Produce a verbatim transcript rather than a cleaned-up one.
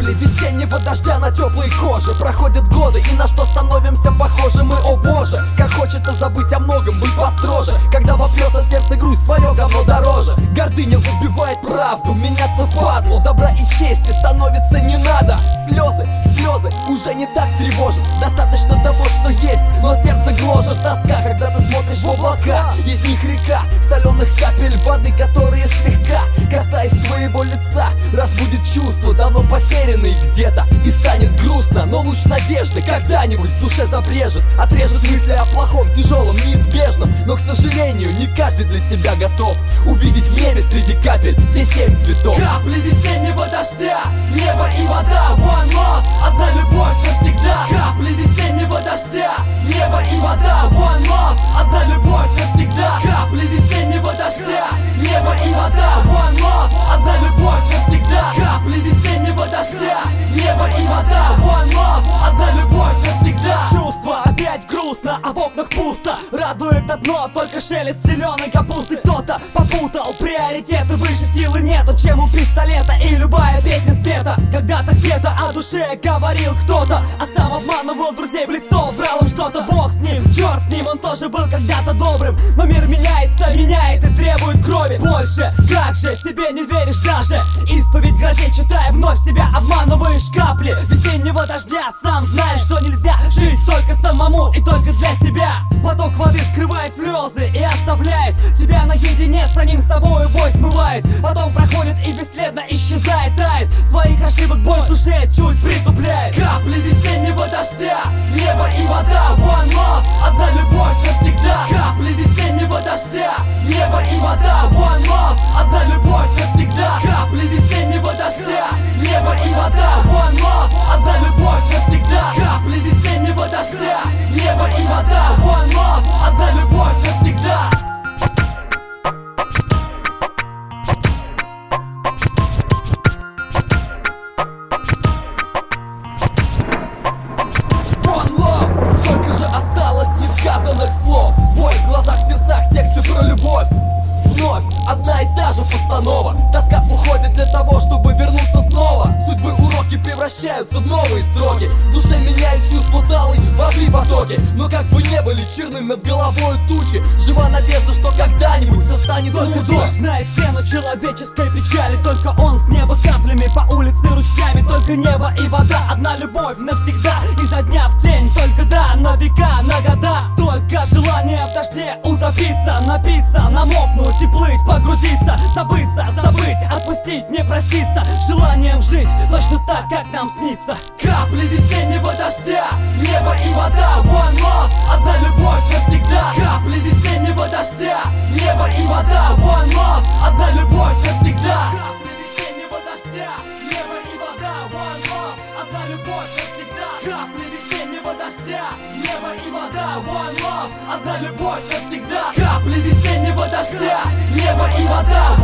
Капли весеннего дождя на теплой коже. Проходят годы, и на что становимся похожи мы, о боже. Как хочется забыть о многом, быть построже. Когда вопьется в сердце грусть, свое говно дороже. Гордыня убивает правду, меняться в падлу. Добра и чести становится не надо. Слезы, слезы уже не так тревожат. Достаточно того, что есть, но сердце гложет тоска. Когда ты смотришь в облака, из них река соленых капель воды, которые слегка, касаясь твоего лица, разбудит чувства, давно потерянные где-то. И станет грустно, но луч надежды когда-нибудь в душе забрежет. Отрежет мысли о плохом, тяжелом, неизбежном. Но, к сожалению, не каждый для себя готов увидеть в небе среди капель те семь цветов. Капли весеннего дождя, небо и вода, one love, одна любовь навсегда. Капли весеннего дождя, небо и вода, one love, одна любовь навсегда. Капли весеннего дождя, небо и вода, one love, одна любовь навсегда. Капли весеннего дождя, небо и вода, one love, одна любовь навсегда. Чувство опять грустно, а в окнах пусто. Радует одно, только шелест зеленой капусты. Кто-то попутал приоритеты, выше силы нету, чем у пистолета. И любая песня спета когда-то где-то о душе говорил кто-то, а сам обманывал друзей в лицо, врал им что-то. Бог с ним, черт с ним, он тоже был когда-то добрым. Но мир меняется, меняет и требует крови больше. Как же себе не веришь даже? Исповедь грозе читая, вновь себя обманываешь. Капли весеннего дождя, сам знаешь, что нельзя жить только самому и только для себя. Поток воды скрывает слезы и оставляет тебя наедине с самим собой. Бой смывает, потом проходит и бесследно исчезает, тает. Своих ошибок боль в душе чуть притупляет. Капли весеннего дождя, небо и вода, one love, одна любовь навсегда. Капли весеннего дождя, небо и вода, one love, одна любовь навсегда. Капли весеннего дождя, небо и вода, one love, одна любовь навсегда. Капли весеннего дождя, небо и вода, one love, одна любовь навсегда. Несказанных слов, бой в глазах, в сердцах, тексты про любовь. Вновь одна и та же постанова. Тоска уходит для того, чтобы вернуться снова. Судьбы уроки превращаются в новые строки. В душе меняют чувство талой воды потоки. Но как бы не были черны над головой тучи, жива надежда, что когда-нибудь все станет лучше. Только дождь знает цену человеческой печали. Только он с неба каплями по улице ручьями. Только небо и вода, одна любовь навсегда. Изо дня в день, только да, на века, на года. Столько желания в дожде утопиться, напиться, намокнуть и плыть, погрузиться, забыться, забыть, отпустить, не проститься. Желанием жить точно так, как нам снится. Капли весеннего дождя, небо и вода, one love, одна любовь навсегда. Капли весеннего дождя, небо и вода, one love, одна любовь навсегда. Капли весеннего дождя, небо и вода, one love, одна любовь навсегда. Капли весеннего дождя, небо и вода, one love, одна любовь навсегда. Капли весеннего дождя, небо и вода,